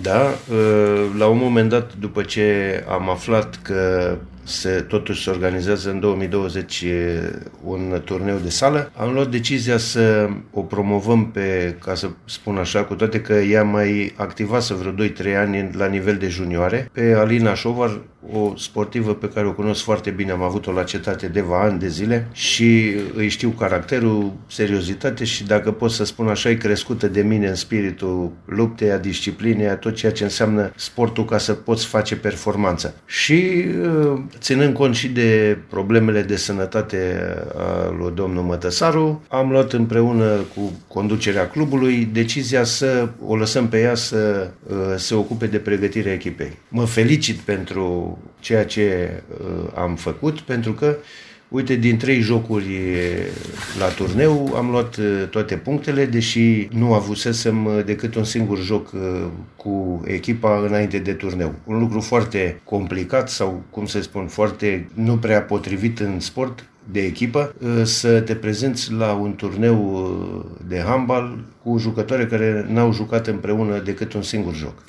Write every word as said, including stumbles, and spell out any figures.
Da, la un moment dat, după ce am aflat că se, totuși se organizează în două mii douăzeci un turneu de sală, am luat decizia să o promovăm pe, ca să spun așa, cu toate că ea mai activase vreo doi trei ani la nivel de junioare, pe Alina Șovar, o sportivă pe care o cunosc foarte bine, am avut-o la cetate de ani de zile și îi știu caracterul, seriozitate și, dacă pot să spun așa, e crescută de mine în spiritul luptei, a disciplinei, a tot ceea ce înseamnă sportul ca să poți face performanță. Și ținând cont și de problemele de sănătate a lui domnul Mătăsaru, am luat împreună cu conducerea clubului decizia să o lăsăm pe ea să se ocupe de pregătirea echipei. Mă felicit pentru ceea ce am făcut, pentru că, uite, din trei jocuri la turneu am luat toate punctele, deși nu avusesem decât un singur joc cu echipa înainte de turneu. Un lucru foarte complicat sau, cum să spun, foarte nu prea potrivit în sport de echipă, să te prezinți la un turneu de handbal cu jucătoare care n-au jucat împreună decât un singur joc.